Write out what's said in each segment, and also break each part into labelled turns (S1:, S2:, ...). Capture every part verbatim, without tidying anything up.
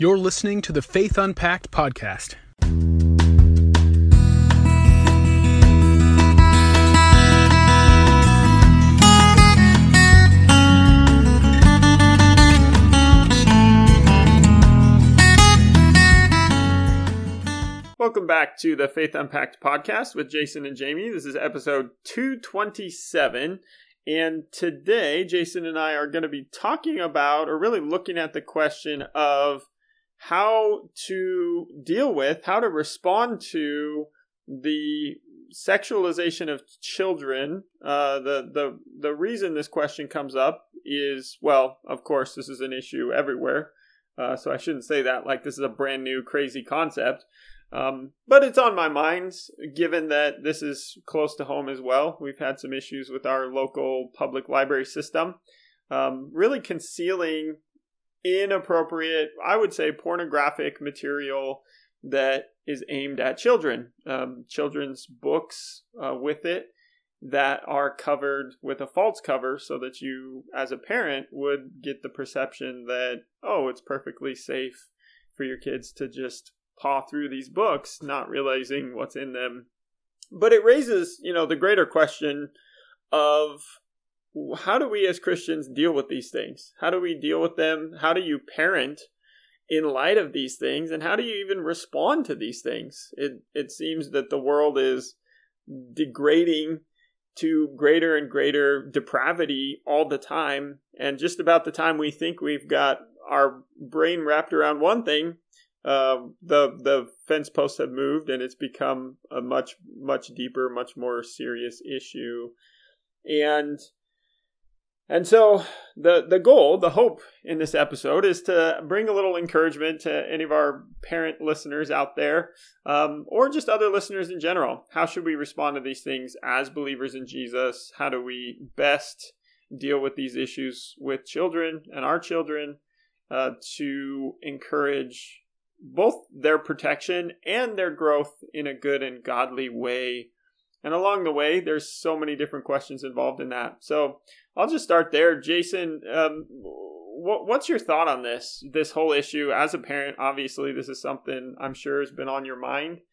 S1: You're listening to the Faith Unpacked podcast.
S2: Welcome back to the Faith Unpacked podcast with Jason and Jamie. This is episode two twenty-seven. And today, Jason and I are going to be talking about, or really looking at the question of how to deal with, how to respond to the sexualization of children. Uh, the, the, the reason this question comes up is, well, of course, this is an issue everywhere. Uh, so I shouldn't say that like this is a brand new crazy concept. Um, but it's on my mind, given that this is close to home as well. We've had some issues with our local public library system, um, really concealing inappropriate, I would say pornographic material that is aimed at children. Um, children's books uh, with it that are covered with a false cover so that you, as a parent, would get the perception that, oh, it's perfectly safe for your kids to just paw through these books, not realizing what's in them. But it raises, you know, the greater question of how do we as Christians deal with these things? How do we deal with them? How do you parent in light of these things? And how do you even respond to these things? It it seems that the world is degrading to greater and greater depravity all the time. And just about the time we think we've got our brain wrapped around one thing, Uh, the the fence posts have moved and it's become a much, much deeper, much more serious issue. And and so the, the goal, the hope in this episode is to bring a little encouragement to any of our parent listeners out there, um, or just other listeners in general. How should we respond to these things as believers in Jesus? How do we best deal with these issues with children and our children uh, to encourage both their protection and their growth in a good and godly way? And along the way, there's so many different questions involved in that. So I'll just start there. Jason, um, what, what's your thought on this, this whole issue? As a parent, obviously, this is something I'm sure has been on your mind.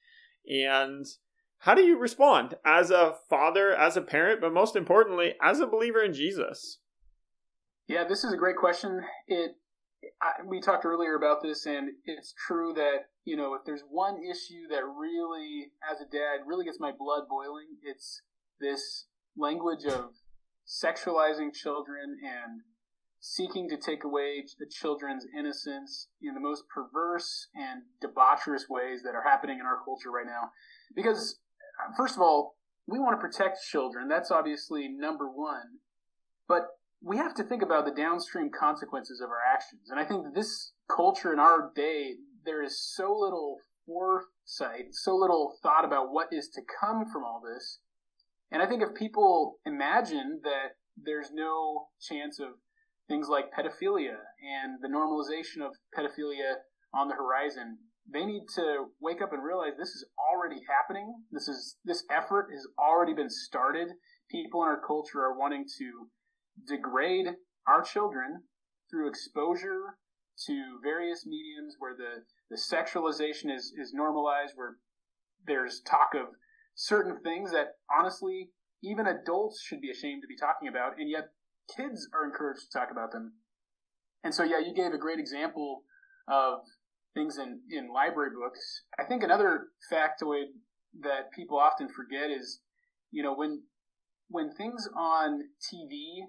S2: And how do you respond as a father, as a parent, but most importantly, as a believer in Jesus?
S3: Yeah, this is a great question. It I, we talked earlier about this, and it's true that, you know, if there's one issue that really, as a dad, really gets my blood boiling, it's this language of sexualizing children and seeking to take away the children's innocence in the most perverse and debaucherous ways that are happening in our culture right now. Because, first of all, we want to protect children. That's obviously number one. But we have to think about the downstream consequences of our actions. And I think that this culture in our day, there is so little foresight, so little thought about what is to come from all this. And I think if people imagine that there's no chance of things like pedophilia and the normalization of pedophilia on the horizon, they need to wake up and realize this is already happening. This is this effort has already been started. People in our culture are wanting to degrade our children through exposure to various mediums where the, the sexualization is, is normalized, where there's talk of certain things that honestly even adults should be ashamed to be talking about, and yet kids are encouraged to talk about them. And so, yeah, you gave a great example of things in, in library books. I think another factoid that people often forget is, you know, when when things on T V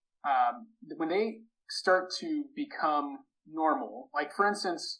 S3: Um, when they start to become normal, like for instance,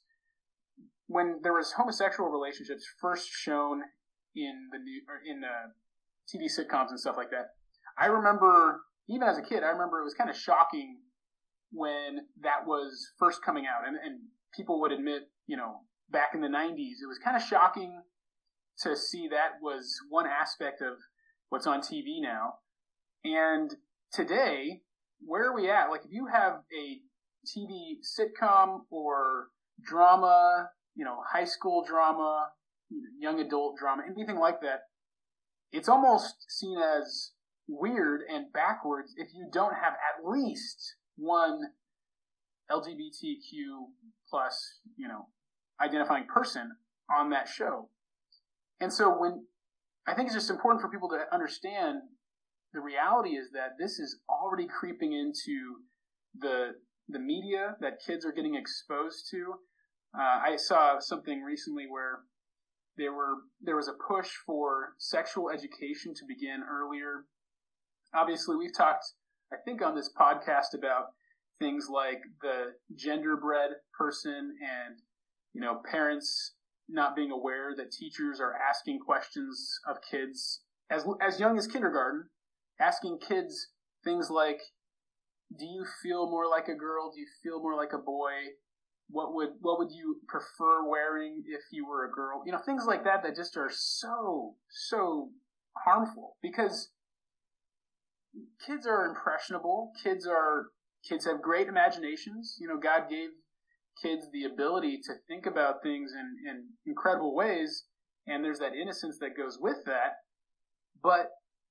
S3: when there was homosexual relationships first shown in the new, or in uh, T V sitcoms and stuff like that, I remember, even as a kid, I remember it was kind of shocking when that was first coming out, and, and people would admit, you know, back in the nineties, it was kind of shocking to see that was one aspect of what's on T V now. And today, where are we at? Like, if you have a T V sitcom or drama, you know, high school drama, young adult drama, anything like that, it's almost seen as weird and backwards if you don't have at least one L G B T Q plus, you know, identifying person on that show. And so when I think it's just important for people to understand the reality is that this is already creeping into the the media that kids are getting exposed to. Uh, I saw something recently where there were there was a push for sexual education to begin earlier. Obviously, we've talked, I think, on this podcast about things like the genderbread person and, you know, parents not being aware that teachers are asking questions of kids as as young as kindergarten, asking kids things like, do you feel more like a girl? Do you feel more like a boy? What would what would you prefer wearing if you were a girl? You know, things like that that just are so, so harmful because kids are impressionable. Kids are kids have great imaginations. You know, God gave kids the ability to think about things in, in incredible ways, and there's that innocence that goes with that. But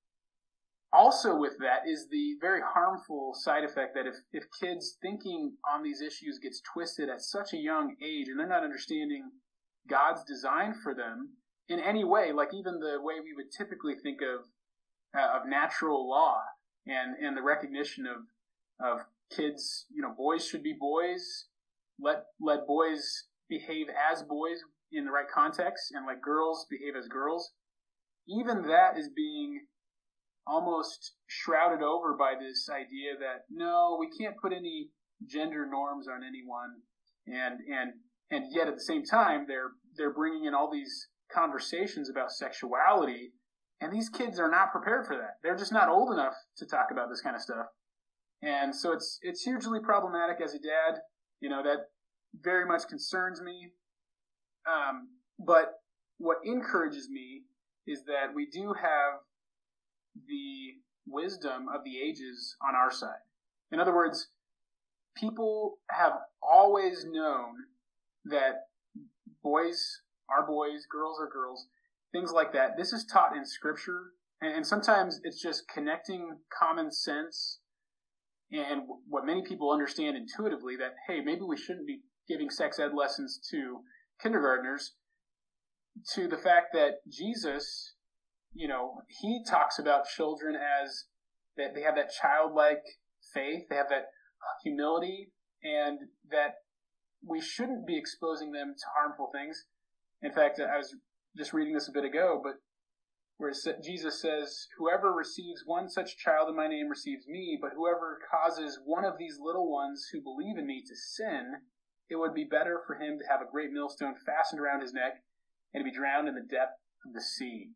S3: also with that is the very harmful side effect that if, if kids thinking on these issues gets twisted at such a young age and they're not understanding God's design for them in any way, like even the way we would typically think of uh, of natural law and, and the recognition of of kids, you know, boys should be boys, let let boys behave as boys in the right context and let girls behave as girls. Even that is being almost shrouded over by this idea that no, we can't put any gender norms on anyone, and and and yet at the same time they're they're bringing in all these conversations about sexuality, and these kids are not prepared for that. They're just not old enough to talk about this kind of stuff, and so it's it's hugely problematic as a dad. You know, that very much concerns me. Um, but what encourages me is that we do have the wisdom of the ages on our side. In other words, people have always known that boys are boys, girls are girls, things like that. This is taught in Scripture, and sometimes it's just connecting common sense and what many people understand intuitively that, hey, maybe we shouldn't be giving sex ed lessons to kindergartners, to the fact that Jesus, you know, he talks about children as that they have that childlike faith, they have that humility, and that we shouldn't be exposing them to harmful things. In fact, I was just reading this a bit ago, but where Jesus says, whoever receives one such child in my name receives me, but whoever causes one of these little ones who believe in me to sin, it would be better for him to have a great millstone fastened around his neck and to be drowned in the depth of the sea.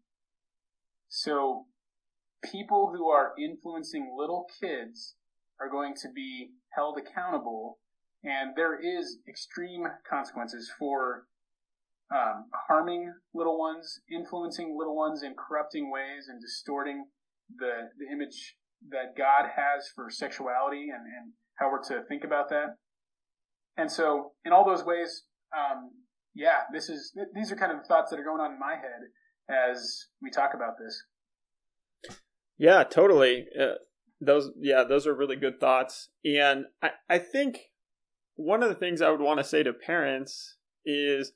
S3: So people who are influencing little kids are going to be held accountable, and there is extreme consequences for um, harming little ones, influencing little ones in corrupting ways, and distorting the, the image that God has for sexuality and, and how we're to think about that. And so in all those ways, um, yeah, this is these are kind of the thoughts that are going on in my head as we talk about this.
S2: Yeah, totally. Uh, those, yeah, those are really good thoughts. And I, I think one of the things I would want to say to parents is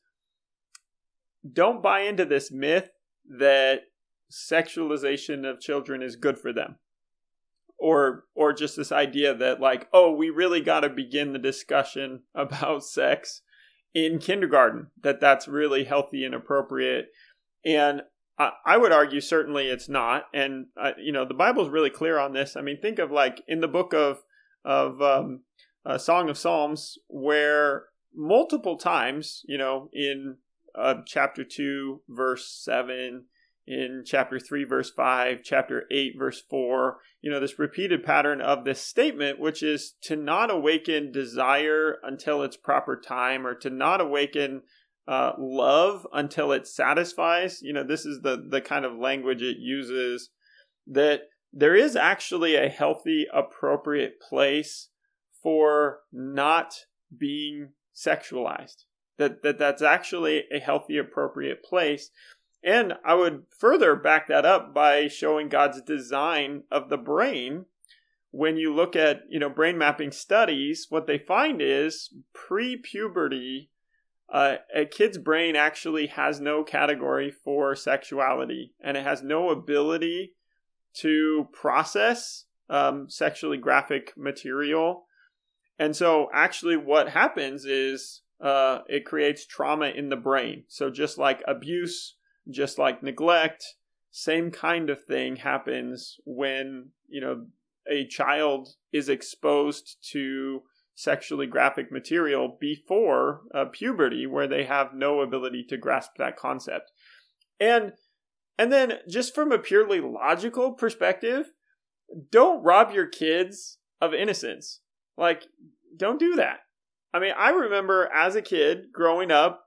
S2: don't buy into this myth that sexualization of children is good for them. Or, or just this idea that like, oh, we really got to begin the discussion about sex in kindergarten, that that's really healthy and appropriate. And I would argue certainly it's not. And, uh, you know, the Bible's really clear on this. I mean, think of like in the book of, of um, uh, Song of Psalms, where multiple times, you know, in uh, chapter two, verse seven, in chapter three, verse five, chapter eight, verse four, you know, this repeated pattern of this statement, which is to not awaken desire until its proper time, or to not awaken Uh, love until it satisfies. You know, this is the the kind of language it uses, that there is actually a healthy, appropriate place for not being sexualized. That, that that's actually a healthy, appropriate place. And I would further back that up by showing God's design of the brain, when you look at, you know, brain mapping studies, what they find is pre-puberty, uh, a kid's brain actually has no category for sexuality, and it has no ability to process um, sexually graphic material. And so actually what happens is uh, it creates trauma in the brain. So just like abuse, just like neglect, same kind of thing happens when, you know, a child is exposed to sexually graphic material before uh, puberty, where they have no ability to grasp that concept. And and then just from a purely logical perspective, don't rob your kids of innocence. Like, don't do that. I mean, I remember as a kid growing up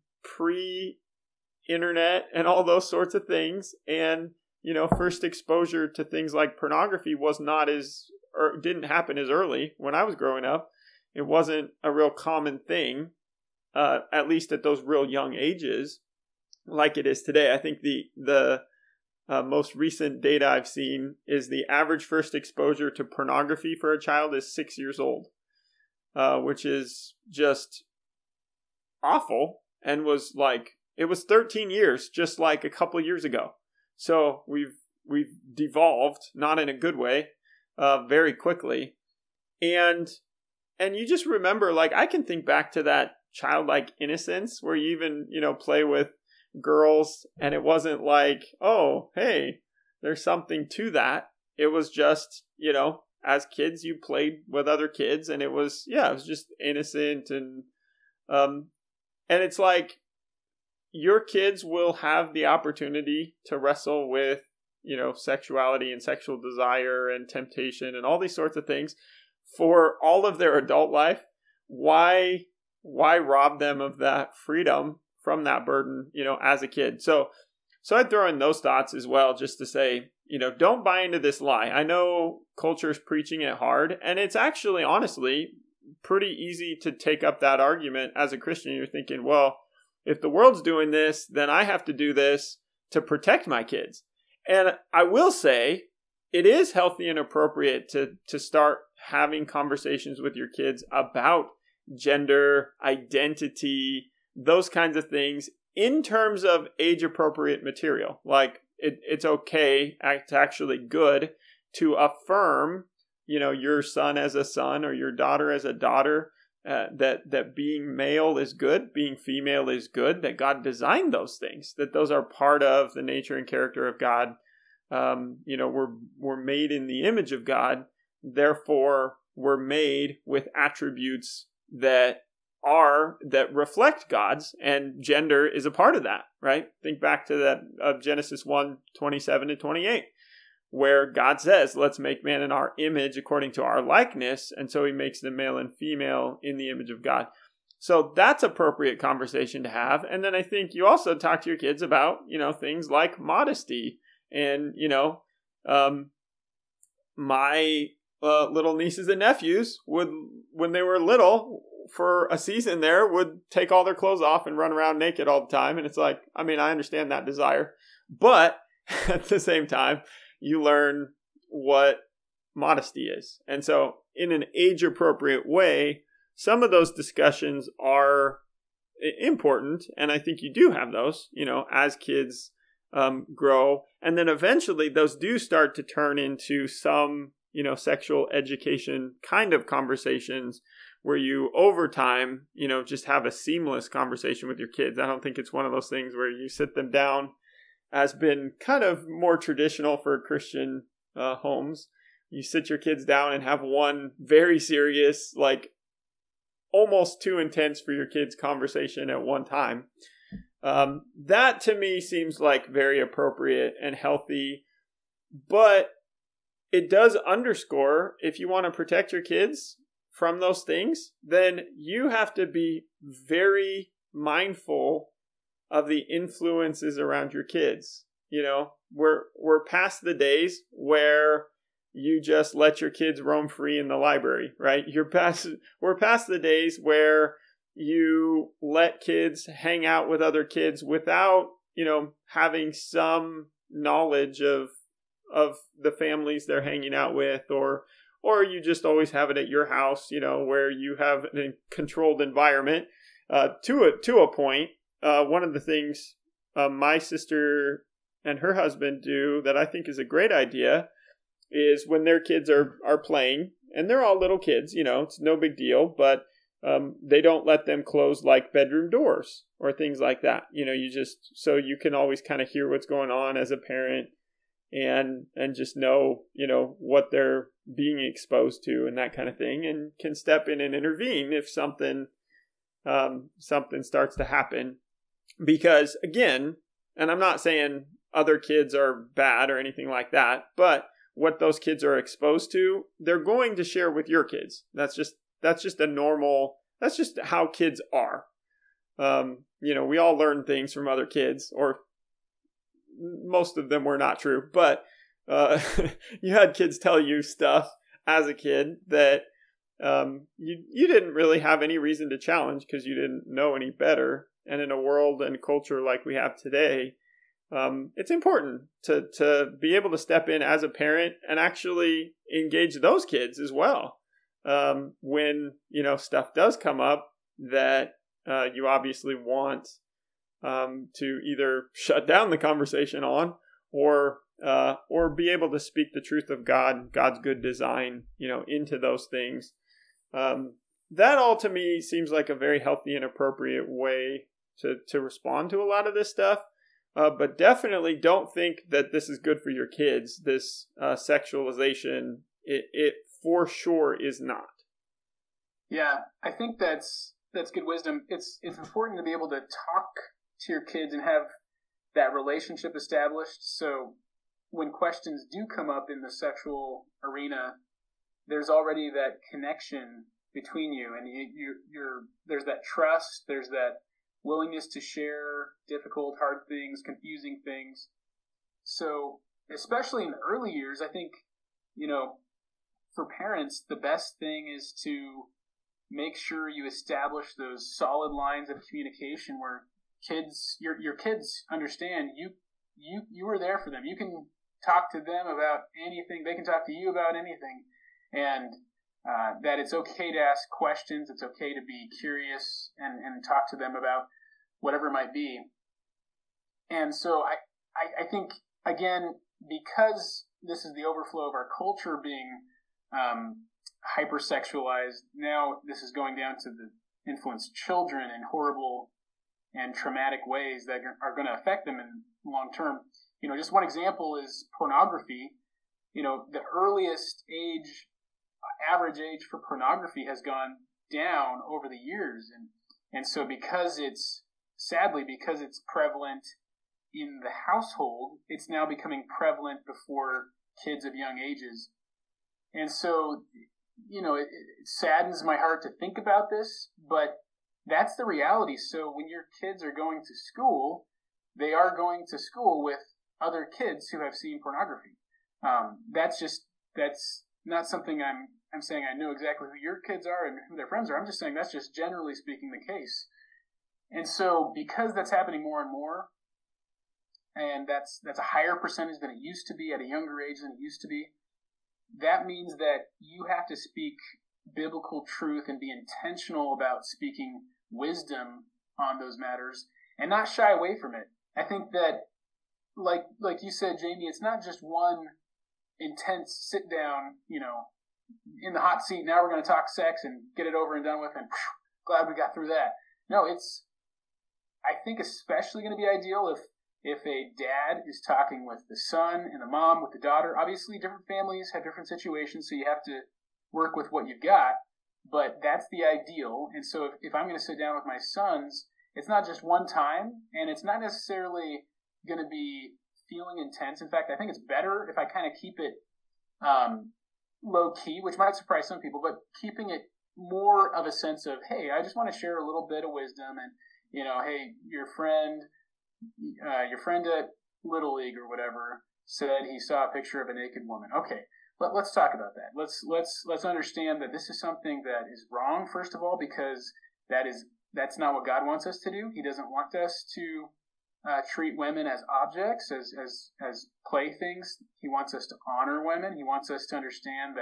S2: pre-internet and all those sorts of things, and, you know, first exposure to things like pornography was not as, or didn't happen as early when I was growing up. It wasn't a real common thing, uh, at least at those real young ages, like it is today. I think the the uh, most recent data I've seen is the average first exposure to pornography for a child is six years old, uh, which is just awful, and was like, it was thirteen years just like a couple years ago. So we've we've devolved, not in a good way, uh, very quickly. And and you just remember, like, I can think back to that childlike innocence where you even, you know, play with girls, and it wasn't like, oh, hey, there's something to that. It was just, you know, as kids you played with other kids, and it was, yeah, it was just innocent. And um and it's like, your kids will have the opportunity to wrestle with, you know, sexuality and sexual desire and temptation and all these sorts of things for all of their adult life. Why why rob them of that freedom from that burden, you know, as a kid? So so I'd throw in those thoughts as well, just to say, you know, don't buy into this lie. I know culture's preaching it hard, and it's actually, honestly, pretty easy to take up that argument as a Christian. You're thinking, well, if the world's doing this, then I have to do this to protect my kids. And I will say, it is healthy and appropriate to to start having conversations with your kids about gender, identity, those kinds of things in terms of age-appropriate material. Like, it, it's okay, it's actually good to affirm, you know, your son as a son or your daughter as a daughter, uh, that, that being male is good, being female is good, that God designed those things, that those are part of the nature and character of God. Um, you know, we're, we're made in the image of God, therefore we're made with attributes that are, that reflect God's, and gender is a part of that, right? Think back to that of Genesis one, twenty-seven to twenty-eight, where God says, let's make man in our image according to our likeness. And so he makes them male and female in the image of God. So that's appropriate conversation to have. And then I think you also talk to your kids about, you know, things like modesty. And, you know, um, my uh, little nieces and nephews would, when they were little, for a season there, would take all their clothes off and run around naked all the time. And it's like, I mean, I understand that desire, but at the same time, you learn what modesty is. And so in an age-appropriate way, some of those discussions are important. And I think you do have those, you know, as kids um, grow. And then eventually those do start to turn into some, you know, sexual education kind of conversations where you, over time, you know, just have a seamless conversation with your kids. I don't think it's one of those things where you sit them down, has been kind of more traditional for Christian uh, homes. You sit your kids down and have one very serious, like almost too intense for your kids conversation at one time. Um, that to me seems like very appropriate and healthy, but it does underscore, if you want to protect your kids from those things, then you have to be very mindful of the influences around your kids. You know, we're we're past the days where you just let your kids roam free in the library, right? You're past we're past the days where you let kids hang out with other kids without, you know, having some knowledge of of the families they're hanging out with, or or you just always have it at your house, you know, where you have a controlled environment uh, to a to a point. Uh, one of the things uh, my sister and her husband do that I think is a great idea is when their kids are are playing, and they're all little kids, you know, it's no big deal, but um, they don't let them close like bedroom doors or things like that. You know, you just, so you can always kind of hear what's going on as a parent and, and just know, you know, what they're being exposed to and that kind of thing, and can step in and intervene if something, um, something starts to happen. Because again, and I'm not saying other kids are bad or anything like that, but what those kids are exposed to, they're going to share with your kids. That's just, that's just a normal, that's just how kids are. Um, you know, we all learn things from other kids, or most of them were not true, but uh, you had kids tell you stuff as a kid that um, you you didn't really have any reason to challenge because you didn't know any better. And in a world and culture like we have today, um, it's important to to be able to step in as a parent and actually engage those kids as well. Um, when, you know, stuff does come up that uh, you obviously want um, to either shut down the conversation on, or uh, or be able to speak the truth of God, God's good design, you know, into those things. Um, that all to me seems like a very healthy and appropriate way to, to respond to a lot of this stuff. Uh, but definitely don't think that this is good for your kids. This uh, sexualization, it, it for sure is not.
S3: Yeah, I think that's that's good wisdom. It's it's important to be able to talk to your kids and have that relationship established. So when questions do come up in the sexual arena, there's already that connection between you, and you, you, you're there's that trust. There's that willingness to share difficult, hard things, confusing things. So especially in the early years, I think, you know, for parents, the best thing is to make sure you establish those solid lines of communication where kids, your your kids understand you you you were there for them. You can talk to them about anything. They can talk to you about anything, and uh, that it's okay to ask questions. It's okay to be curious and, and talk to them about whatever it might be. And so I, I, I think, again, because this is the overflow of our culture being um, hypersexualized, now this is going down to the influence children in horrible and traumatic ways that are going to affect them in long term. You know, just one example is pornography. You know, the earliest age, average age for pornography has gone down over the years. And, and so because it's, sadly, because it's prevalent in the household, it's now becoming prevalent before kids of young ages. And so, you know, it, it saddens my heart to think about this, but that's the reality. So when your kids are going to school, they are going to school with other kids who have seen pornography. Um, that's just, that's not something I'm, I'm saying I know exactly who your kids are and who their friends are. I'm just saying that's just generally speaking the case. And so because that's happening more and more, and that's, that's a higher percentage than it used to be at a younger age than it used to be, that means that you have to speak biblical truth and be intentional about speaking wisdom on those matters and not shy away from it. I think that, like like you said, Jamie, it's not just one intense sit down, you know, in the hot seat, now we're going to talk sex and get it over and done with, and phew, glad we got through that. No, it's, I think especially going to be ideal if if a dad is talking with the son and the mom with the daughter. Obviously, different families have different situations, so you have to work with what you've got, but that's the ideal. And so if, if I'm going to sit down with my sons, it's not just one time, and it's not necessarily going to be feeling intense. In fact, I think it's better if I kind of keep it um, low-key, which might surprise some people, but keeping it more of a sense of, hey, I just want to share a little bit of wisdom, and, you know, hey, your friend, uh, your friend at Little League or whatever said he saw a picture of a naked woman. Okay. Let, let's talk about that. Let's let's let's understand that this is something that is wrong, first of all, because that is that's not what God wants us to do. He doesn't want us to uh, treat women as objects, as as as playthings. He wants us to honor women. He wants us to understand that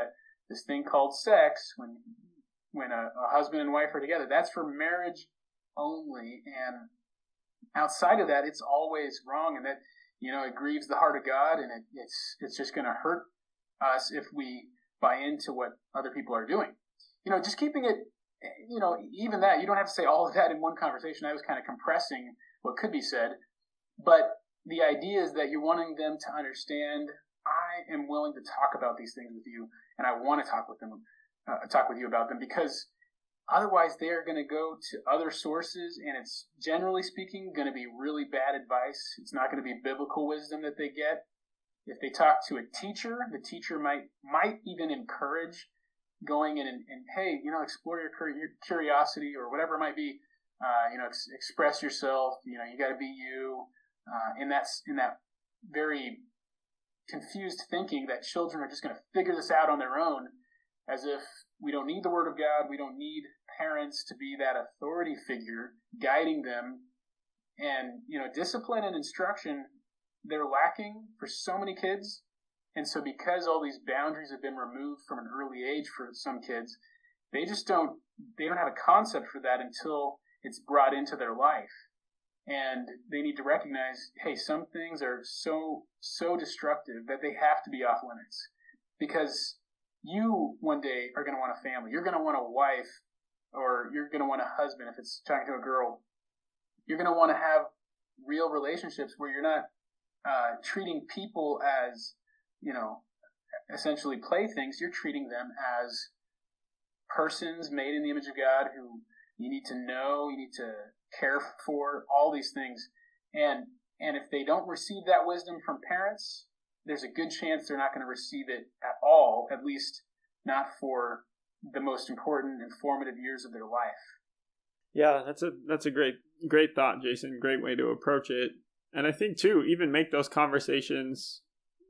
S3: this thing called sex, when when a, a husband and wife are together, that's for marriage only. And outside of that, it's always wrong, and that, you know, it grieves the heart of God, and it, it's it's just going to hurt us if we buy into what other people are doing. You know, just keeping it, you know, even that, you don't have to say all of that in one conversation. I was kind of compressing what could be said, but the idea is that you're wanting them to understand, I am willing to talk about these things with you, and I want to talk with them, uh, talk with you about them, because otherwise they are going to go to other sources, and it's, generally speaking, going to be really bad advice. It's not going to be biblical wisdom that they get. If they talk to a teacher, the teacher might might even encourage going in and, and hey, you know, explore your, your curiosity or whatever it might be. Uh, you know, ex- express yourself. You know, you got to be you. Uh, and that's in that very confused thinking that children are just going to figure this out on their own, as if we don't need the Word of God. We don't need parents to be that authority figure guiding them. And, you know, discipline and instruction, they're lacking for so many kids. And so because all these boundaries have been removed from an early age for some kids, they just don't, they don't have a concept for that until it's brought into their life. And they need to recognize, hey, some things are so, so destructive that they have to be off limits. Because you one day are going to want a family. You're going to want a wife, or you're going to want a husband if it's talking to a girl. You're going to want to have real relationships where you're not uh, treating people as, you know, essentially playthings. You're treating them as persons made in the image of God who you need to know, you need to care for, all these things. And and if they don't receive that wisdom from parents, there's a good chance they're not going to receive it at all, at least not for the most important and formative years of their life.
S2: Yeah, that's a that's a great great thought, Jason. Great way to approach it. And I think too, even make those conversations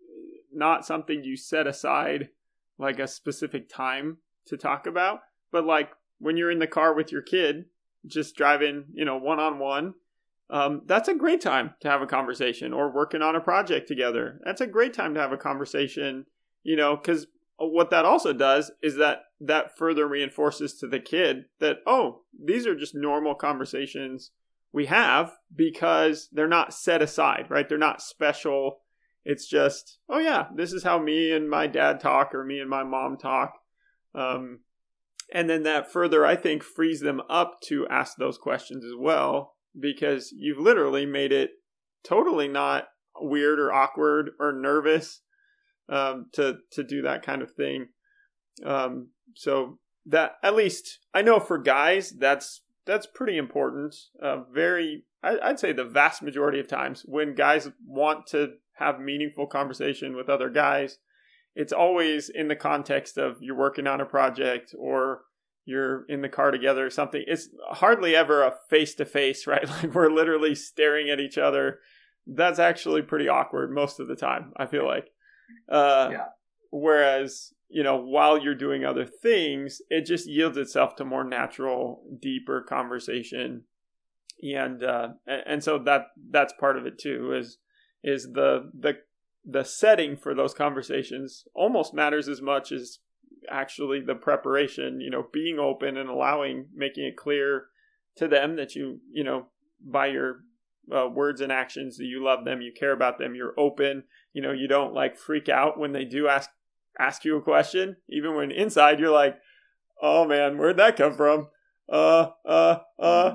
S2: not something you set aside like a specific time to talk about, but like when you're in the car with your kid, just driving, you know, one on one. Um, that's a great time to have a conversation, or working on a project together. That's a great time to have a conversation, you know, because what that also does is that that further reinforces to the kid that, oh, these are just normal conversations we have, because they're not set aside, right? They're not special. It's just, oh yeah, this is how me and my dad talk, or me and my mom talk. Um, and then that further, I think, frees them up to ask those questions as well, because you've literally made it totally not weird or awkward or nervous um, to to do that kind of thing. Um, so that, at least I know for guys, that's that's pretty important. Uh, very, I, I'd say the vast majority of times when guys want to have meaningful conversation with other guys, it's always in the context of you're working on a project, or you're in the car together or something. It's hardly ever a face-to-face, right? Like we're literally staring at each other. That's actually pretty awkward most of the time, I feel like. Uh, yeah. Whereas, you know, while you're doing other things, it just yields itself to more natural, deeper conversation. And uh, and so that that's part of it too, is is the the the setting for those conversations almost matters as much as actually the preparation, you know, being open and allowing, making it clear to them that you, you know, by your uh, words and actions, that you love them, you care about them, you're open, you know, you don't like freak out when they do ask, ask you a question, even when inside you're like, oh man, where'd that come from? Uh, uh, uh,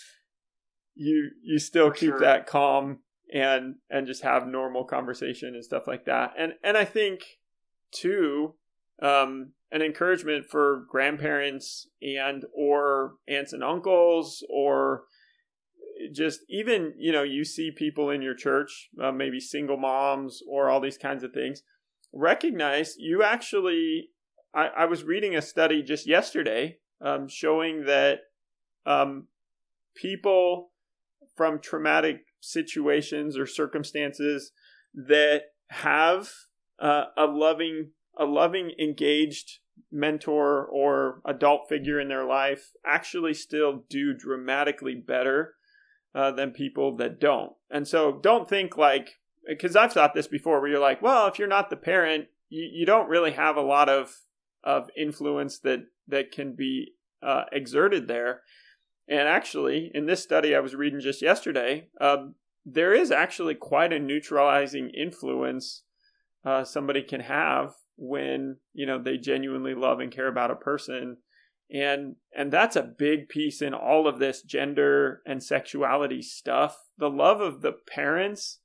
S2: you, you still keep
S3: Sure.
S2: that calm and, and just have normal conversation and stuff like that. And, and I think too, um, an encouragement for grandparents and or aunts and uncles, or just even, you know, you see people in your church, uh, maybe single moms or all these kinds of things, recognize you actually, I, I was reading a study just yesterday um, showing that um, people from traumatic situations or circumstances that have uh, a loving a loving, engaged mentor or adult figure in their life actually still do dramatically better uh, than people that don't. And so don't think like, because I've thought this before, where you're like, well, if you're not the parent, you, you don't really have a lot of of influence that that can be uh, exerted there. And actually, in this study I was reading just yesterday, um, there is actually quite a neutralizing influence uh, somebody can have when, you know, they genuinely love and care about a person. And and that's a big piece in all of this gender and sexuality stuff. The love of the parents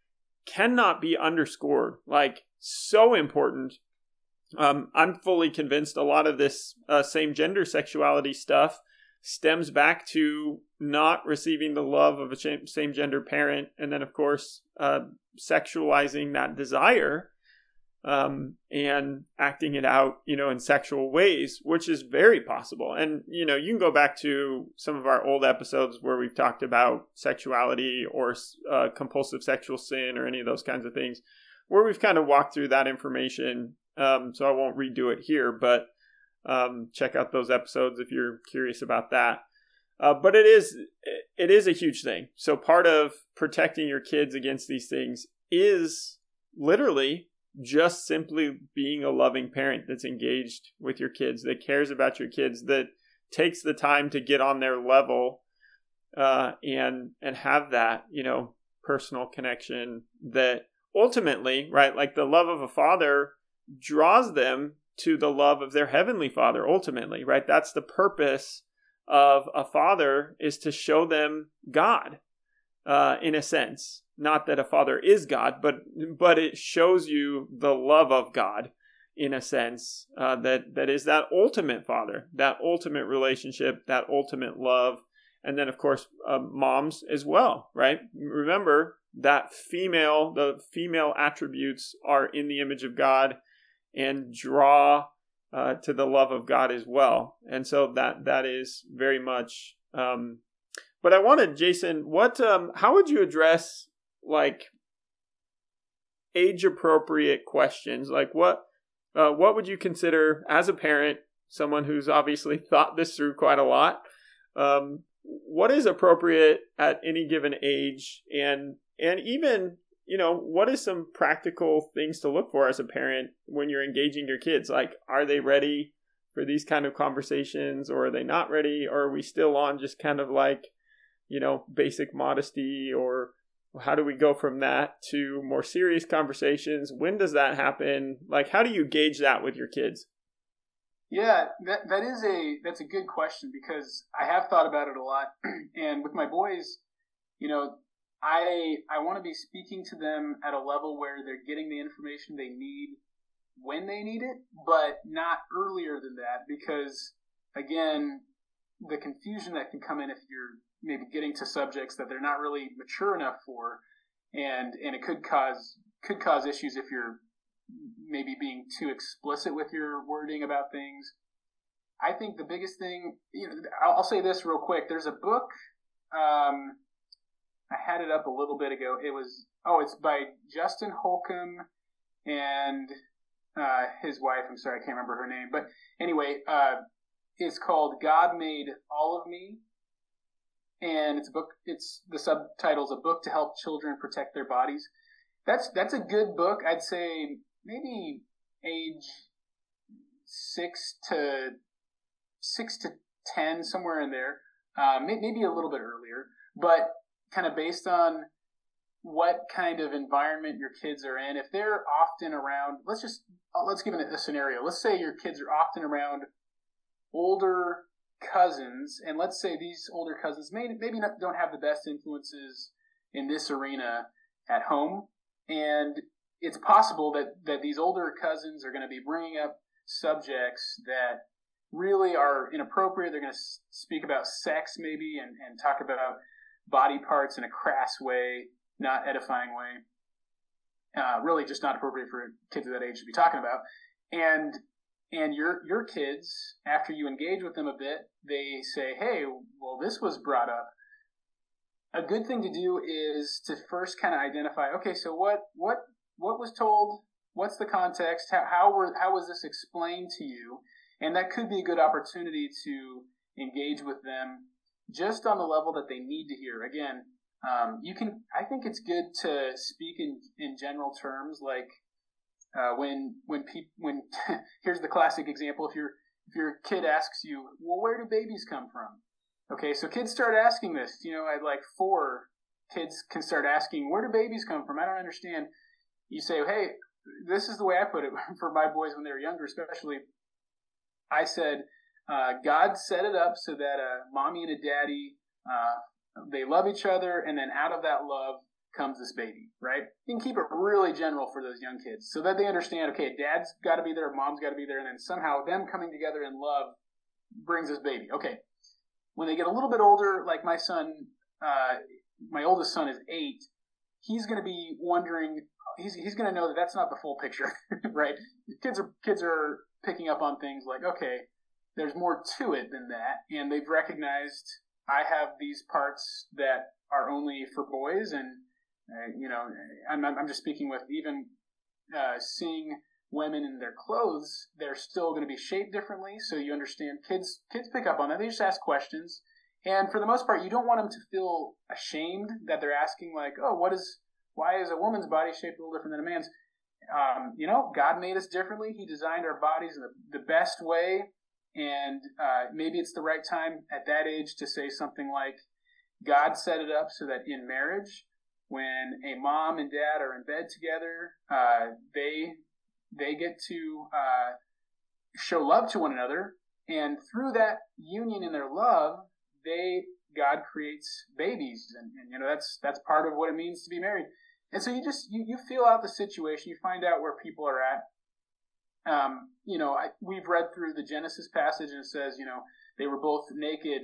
S2: cannot be underscored. Like, so important. Um, I'm fully convinced a lot of this uh, same gender sexuality stuff stems back to not receiving the love of a same gender parent. And then, of course, uh, sexualizing that desire um, and acting it out, you know, in sexual ways, which is very possible. And, you know, you can go back to some of our old episodes where we've talked about sexuality or uh, compulsive sexual sin or any of those kinds of things, where we've kind of walked through that information. Um, so I won't redo it here, but um, check out those episodes if you're curious about that. Uh, but it is it is a huge thing. So part of protecting your kids against these things is literally just simply being a loving parent that's engaged with your kids, that cares about your kids, that takes the time to get on their level uh, and and have that, you know, personal connection that ultimately, right, like the love of a father draws them to the love of their heavenly Father ultimately, right? That's the purpose of a father, is to show them God uh, in a sense. Not that a father is God, but but it shows you the love of God in a sense, uh, that that is that ultimate father, that ultimate relationship, that ultimate love. And then, of course, uh, moms as well, right? Remember that female, the female attributes are in the image of God and draw uh, to the love of God as well. And so that that is very much. Um, but I wanted, Jason, what? Um, how would you address like age appropriate questions? Like what? Uh, what would you consider as a parent, someone who's obviously thought this through quite a lot? Um, what is appropriate at any given age, and and even, you know, what is some practical things to look for as a parent when you're engaging your kids? Like, are they ready for these kind of conversations, or are they not ready? Or are we still on just kind of like, you know, basic modesty? Or how do we go from that to more serious conversations? When does that happen? Like, how do you gauge that with your kids?
S3: Yeah, that that is a that's a good question, because I have thought about it a lot. And with my boys, you know, I I want to be speaking to them at a level where they're getting the information they need when they need it, but not earlier than that, because again, the confusion that can come in if you're maybe getting to subjects that they're not really mature enough for, and and it could cause could cause issues if you're maybe being too explicit with your wording about things. I think the biggest thing, you know, I'll, I'll say this real quick. There's a book. Um, I had it up a little bit ago. It was, oh, it's by Justin Holcomb and uh, his wife. I'm sorry, I can't remember her name. But anyway, uh, it's called God Made All of Me. And it's a book, it's, the subtitle's A Book to Help Children Protect Their Bodies. That's, that's a good book. I'd say maybe age six to six to ten, somewhere in there. Uh, maybe a little bit earlier, but kind of based on what kind of environment your kids are in. If they're often around, let's just, let's give it a scenario. Let's say your kids are often around older cousins, and let's say these older cousins may, maybe not, don't have the best influences in this arena at home. And it's possible that, that these older cousins are going to be bringing up subjects that really are inappropriate. They're going to speak about sex maybe, and, and talk about body parts in a crass way, not edifying way. Uh, really just not appropriate for kids of that age to be talking about. And and your your kids, after you engage with them a bit, they say, hey, well, this was brought up. A good thing to do is to first kind of identify, okay, so what what what was told? What's the context? How how were how was this explained to you? And that could be a good opportunity to engage with them just on the level that they need to hear. Again, um, you can. I think it's good to speak in in general terms, like Uh, when when pe- when here's the classic example. If your if your kid asks you, well, where do babies come from? Okay, so kids start asking this. You know, at like four, kids can start asking, where do babies come from? I don't understand. You say, hey, this is the way I put it for my boys when they were younger, especially. I said, uh, God set it up so that a mommy and a daddy, uh, they love each other, and then out of that love comes this baby, right? You can keep it really general for those young kids so that they understand, okay, dad's got to be there, mom's got to be there, and then somehow them coming together in love brings this baby. Okay. When they get a little bit older, like my son, uh, my oldest son is eight, he's going to be wondering, he's he's going to know that that's not the full picture, right? Kids are kids are picking up on things like, okay, there's more to it than that, and they've recognized I have these parts that are only for boys, and uh, you know, I'm I'm just speaking with even uh, seeing women in their clothes, they're still going to be shaped differently, so you understand kids kids pick up on that. They just ask questions, and for the most part, you don't want them to feel ashamed that they're asking, like, oh, what is why is a woman's body shaped a little different than a man's? Um, you know, God made us differently. He designed our bodies in the, the best way. And uh, maybe it's the right time at that age to say something like, God set it up so that in marriage, when a mom and dad are in bed together, uh, they they get to uh, show love to one another. And through that union in their love, they God creates babies. And, and you know, that's that's part of what it means to be married. And so you just, you, you feel out the situation, you find out where people are at. Um, you know, I, we've read through the Genesis passage and it says, you know, they were both naked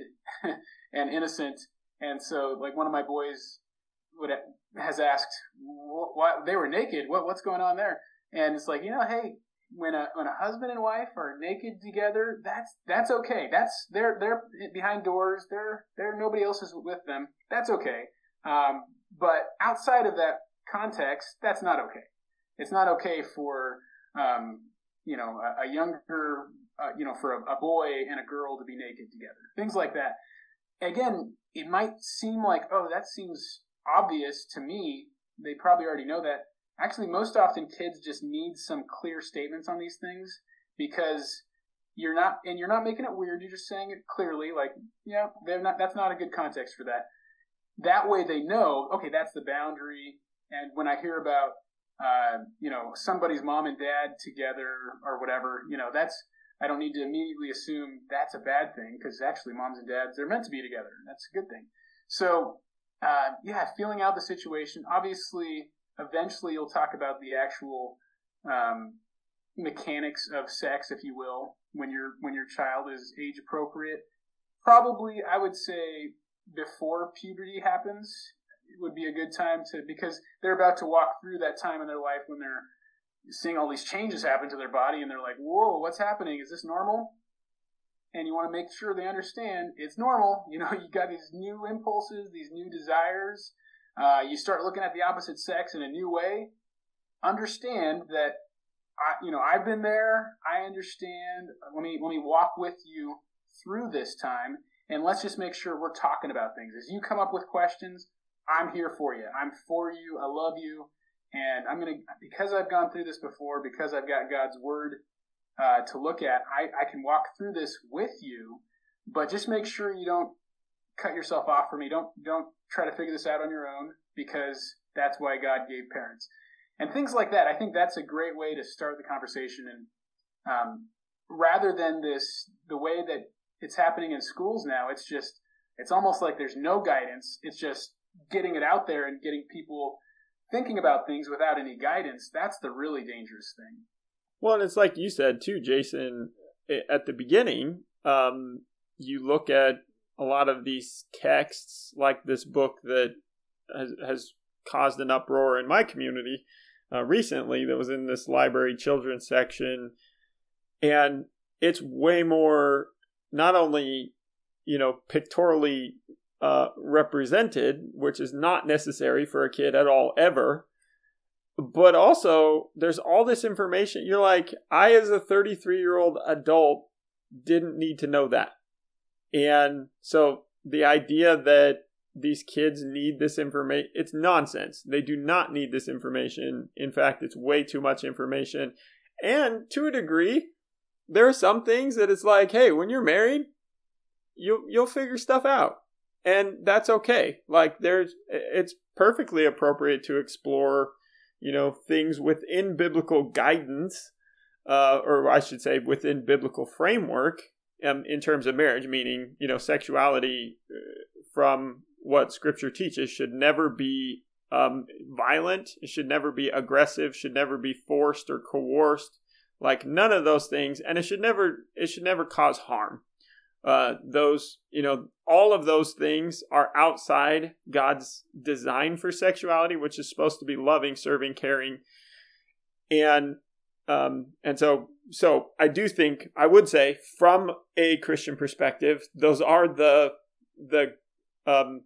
S3: and innocent. And so, like, one of my boys would has asked, why they were naked? What what's going on there? And it's like, you know, hey, when a when a husband and wife are naked together, that's that's okay. That's they're they're behind doors. They're they're nobody else is with them. That's okay. Um, but outside of that context, that's not okay. It's not okay for um, you know a, a younger uh, you know for a, a boy and a girl to be naked together. Things like that. Again, it might seem like, oh, that seems obvious to me. They probably already know that. Actually, most often kids just need some clear statements on these things because you're not, and you're not making it weird. You're just saying it clearly, like, yeah, they're not. That's not a good context for that. That way, they know, okay, that's the boundary. And when I hear about, uh, you know, somebody's mom and dad together or whatever, you know, that's, I don't need to immediately assume that's a bad thing because actually, moms and dads, they're meant to be together. And that's a good thing. So, uh, yeah, feeling out the situation. Obviously, eventually you'll talk about the actual um, mechanics of sex, if you will, when your when your child is age appropriate. Probably, I would say before puberty happens, it would be a good time to, because they're about to walk through that time in their life when they're seeing all these changes happen to their body, and they're like, "Whoa, what's happening? Is this normal?" And you want to make sure they understand it's normal. You know, you got these new impulses, these new desires. Uh, you start looking at the opposite sex in a new way. Understand that, I, you know, I've been there. I understand. Let me let me walk with you through this time, and let's just make sure we're talking about things. As you come up with questions, I'm here for you. I'm for you. I love you, and I'm gonna, because I've gone through this before, because I've got God's word uh, to look at. I, I can walk through this with you, but just make sure you don't cut yourself off from me. Don't don't try to figure this out on your own, because that's why God gave parents. And things like that. I think that's a great way to start the conversation. And um, rather than this, the way that it's happening in schools now, it's just, it's almost like there's no guidance. It's just getting it out there and getting people thinking about things without any guidance. That's the really dangerous thing.
S2: Well, and it's like you said too, Jason, at the beginning, um, you look at a lot of these texts, like this book that has, has caused an uproar in my community uh, recently, that was in this library children's section. And it's way more, not only, you know, pictorially uh, represented, which is not necessary for a kid at all, ever, but also there's all this information. You're like, I, as a thirty-three year old adult, didn't need to know that. And so the idea that these kids need this information. It's nonsense. They do not need this information. In fact, it's way too much information. And to a degree, there are some things that it's like, hey, when you're married, you you'll figure stuff out. And that's okay. Like there's it's perfectly appropriate to explore, you know, things within biblical guidance, uh, or I should say within biblical framework, um, in terms of marriage, meaning, you know, sexuality from what Scripture teaches should never be um, violent. It should never be aggressive, should never be forced or coerced, like none of those things. And it should never, it should never cause harm. Uh, those, you know, all of those things are outside God's design for sexuality, which is supposed to be loving, serving, caring. And, um, and so, so I do think, I would say from a Christian perspective, those are the, the, um,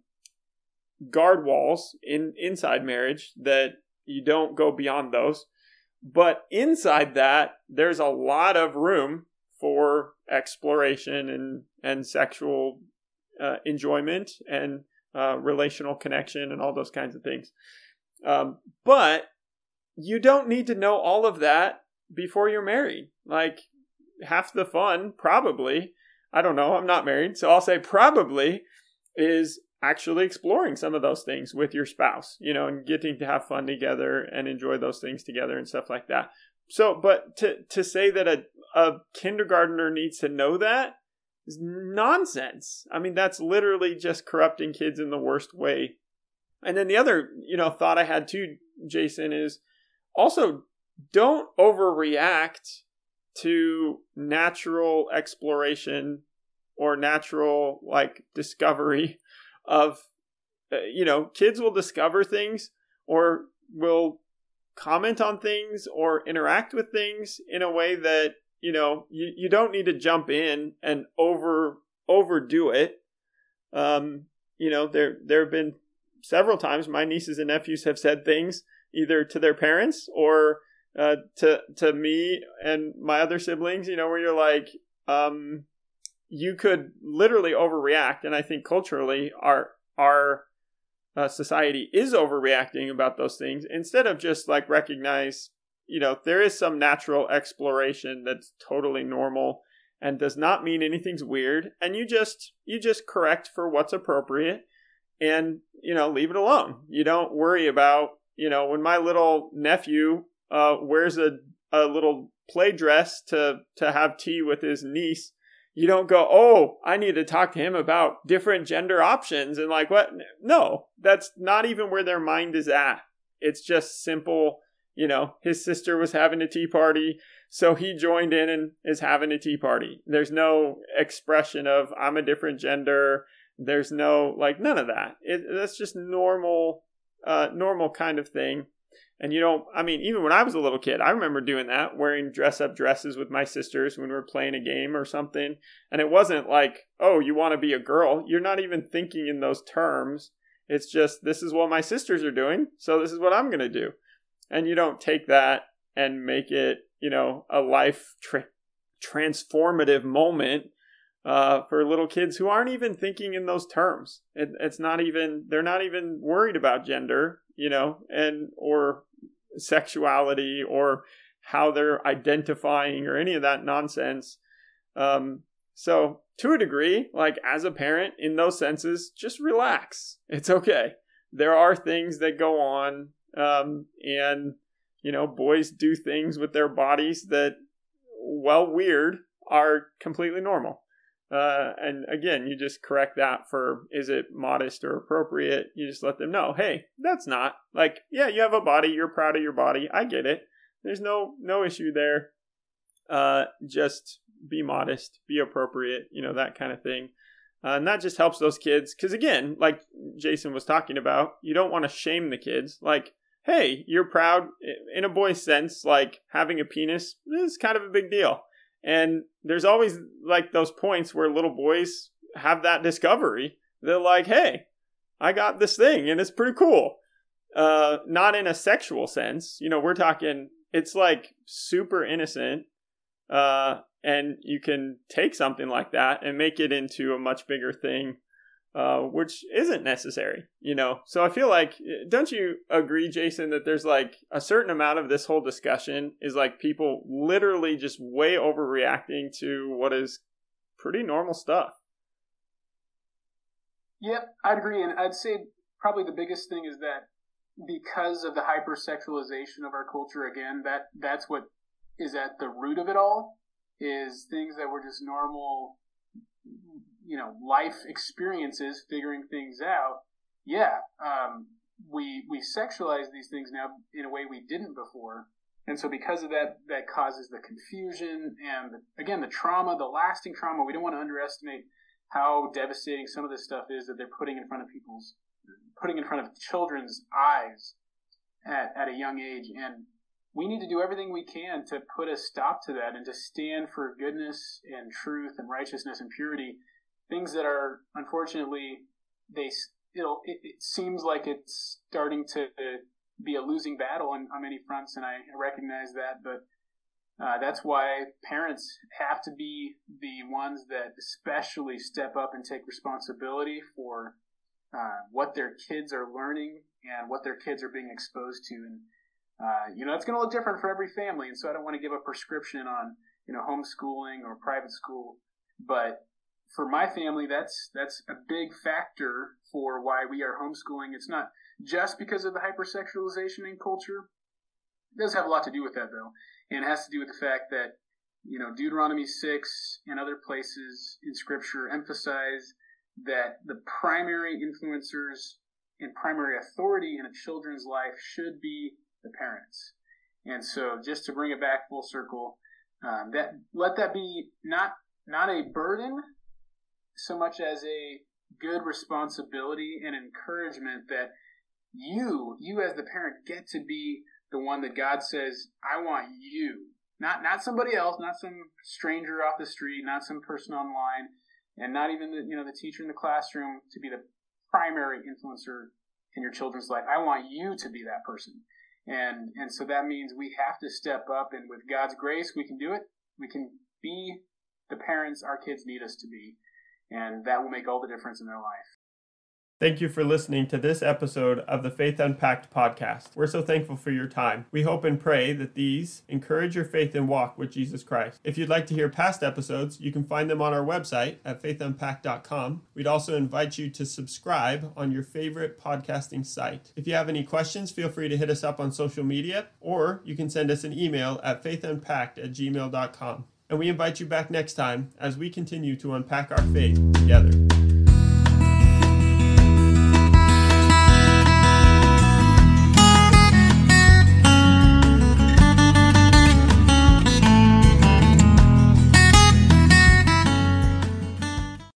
S2: guard walls in, inside marriage that you don't go beyond those. But inside that, there's a lot of room for exploration and, and sexual uh, enjoyment and uh, relational connection and all those kinds of things. Um, but you don't need to know all of that before you're married. Like half the fun, probably, I don't know, I'm not married, so I'll say probably, is actually exploring some of those things with your spouse, you know, and getting to have fun together and enjoy those things together and stuff like that. So, but to, to say that a, a kindergartner needs to know that is nonsense. I mean, that's literally just corrupting kids in the worst way. And then the other, you know, thought I had too, Jason, is also don't overreact to natural exploration or natural, like, discovery of, uh, you know, kids will discover things or will comment on things or interact with things in a way that, you know, you, you don't need to jump in and over overdo it. Um, you know, there there have been several times my nieces and nephews have said things either to their parents or uh, to to me and my other siblings, you know, where you're like, um, you could literally overreact. And I think culturally our our Uh, society is overreacting about those things instead of just like recognize, you know, there is some natural exploration that's totally normal and does not mean anything's weird. And you just, you just correct for what's appropriate and, you know, leave it alone. You don't worry about, you know, when my little nephew uh, wears a, a little play dress to, to have tea with his niece, you don't go, oh, I need to talk to him about different gender options and like what? No, that's not even where their mind is at. It's just simple, you know, his sister was having a tea party, so he joined in and is having a tea party. There's no expression of I'm a different gender. There's no, like, none of that. It, that's just normal, uh, normal kind of thing. And you don't, I mean, even when I was a little kid, I remember doing that, wearing dress-up dresses with my sisters when we were playing a game or something. And it wasn't like, oh, you want to be a girl. You're not even thinking in those terms. It's just, this is what my sisters are doing, so this is what I'm going to do. And you don't take that and make it, you know, a life tra- transformative moment uh, for little kids who aren't even thinking in those terms. It, it's not even, they're not even worried about gender, you know, and, or sexuality or how they're identifying or any of that nonsense. Um, so to a degree, like as a parent in those senses, just relax. It's okay. There are things that go on. Um, and, you know, boys do things with their bodies that, well, weird, are completely normal. Uh, and again, you just correct that for, is it modest or appropriate? You just let them know, hey, that's not. Like, yeah, you have a body, you're proud of your body. I get it. There's no, no issue there. Uh, just be modest, be appropriate, you know, that kind of thing. Uh, and that just helps those kids. Because again, like Jason was talking about, you don't want to shame the kids. Like, hey, you're proud. In a boy's sense, like having a penis is kind of a big deal. And there's always like those points where little boys have that discovery. They're like, hey, I got this thing and it's pretty cool. Uh, not in a sexual sense. You know, we're talking, it's like super innocent. Uh, and you can take something like that and make it into a much bigger thing. uh, which isn't necessary, you know? So I feel like, don't you agree, Jason, that there's like a certain amount of this whole discussion is like people literally just way overreacting to what is pretty normal stuff?
S3: Yep, I'd agree. And I'd say probably the biggest thing is that because of the hypersexualization of our culture, again, that that's what is at the root of it all, is things that were just normal, you know, life experiences, figuring things out. Yeah, um, we we sexualize these things now in a way we didn't before. And so because of that, that causes the confusion and, again, the trauma, the lasting trauma. We don't want to underestimate how devastating some of this stuff is that they're putting in front of people's, putting in front of children's eyes at, at a young age. And we need to do everything we can to put a stop to that and to stand for goodness and truth and righteousness and purity. Things that are, unfortunately, they it'll, it, it seems like it's starting to be a losing battle on, on many fronts, and I recognize that. But uh, that's why parents have to be the ones that especially step up and take responsibility for uh, what their kids are learning and what their kids are being exposed to. And uh, you know, it's going to look different for every family, and so I don't want to give a prescription on, you know, homeschooling or private school, but for my family, that's that's a big factor for why we are homeschooling. It's not just because of the hypersexualization in culture. It does have a lot to do with that, though, and it has to do with the fact that, you know, Deuteronomy six and other places in Scripture emphasize that the primary influencers and primary authority in a children's life should be the parents. And so, just to bring it back full circle, um, that let that be not not a burden so much as a good responsibility and encouragement that you, you as the parent, get to be the one that God says, I want you, not not somebody else, not some stranger off the street, not some person online, and not even the, you know, the teacher in the classroom to be the primary influencer in your children's life. I want you to be that person. And and so that means we have to step up, and with God's grace, we can do it. We can be the parents our kids need us to be. And that will make all the difference in their life.
S2: Thank you for listening to this episode of the Faith Unpacked podcast. We're so thankful for your time. We hope and pray that these encourage your faith and walk with Jesus Christ. If you'd like to hear past episodes, you can find them on our website at faith unpacked dot com. We'd also invite you to subscribe on your favorite podcasting site. If you have any questions, feel free to hit us up on social media, or you can send us an email at faith unpacked at gmail dot com. And we invite you back next time as we continue to unpack our faith together.